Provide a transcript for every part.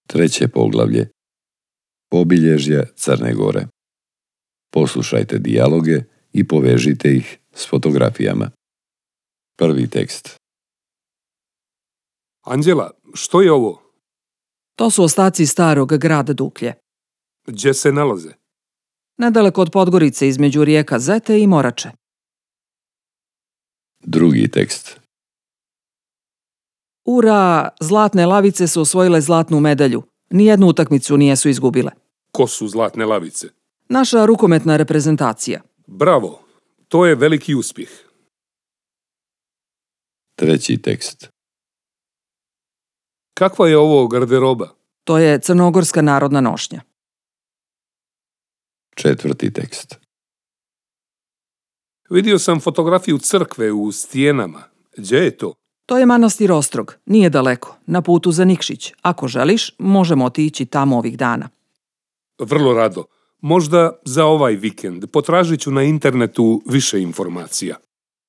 Treće poglavlje. Obilježja Crne Gore. Poslušajte dijaloge i povežite ih s fotografijama. Prvi tekst. Anđela, što je ovo? To su ostaci starog grada Duklje. Gdje se nalaze? Nedaleko od Podgorice između rijeka Zete i Morače. Drugi tekst. Ura, Zlatne lavice su osvojile zlatnu medalju. Nijednu utakmicu nijesu izgubile. Ko su Zlatne lavice? Naša rukometna reprezentacija. Bravo, to je veliki uspjeh. Treći tekst. Kakva je ovo garderoba? To je crnogorska narodna nošnja. Četvrti tekst. Vidio sam fotografiju crkve u Stijenama. Gdje je to? To je manastir Ostrog, nije daleko, na putu za Nikšić. Ako želiš, možemo otići tamo ovih dana. Vrlo rado. Možda za ovaj vikend. Potražit ću na internetu više informacija.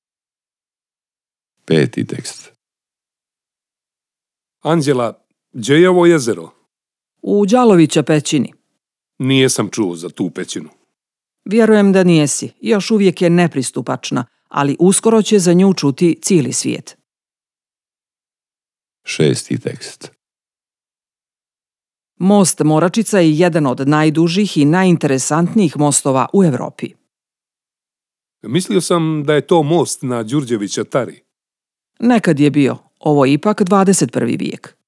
Peti tekst. Anđela, gdje je ovo jezero? U Đalovića pećini. Nijesam čuo za tu pećinu. Vjerujem da nijesi, još uvijek je nepristupačna, ali uskoro će za nju čuti cijeli svijet. Šesti tekst. Most Moračica je jedan od najdužih i najinteresantnijih mostova u Europi. Mislio sam da je to most na Đurđevića Tari. Nekad je bio, ovo je ipak 21. vijek.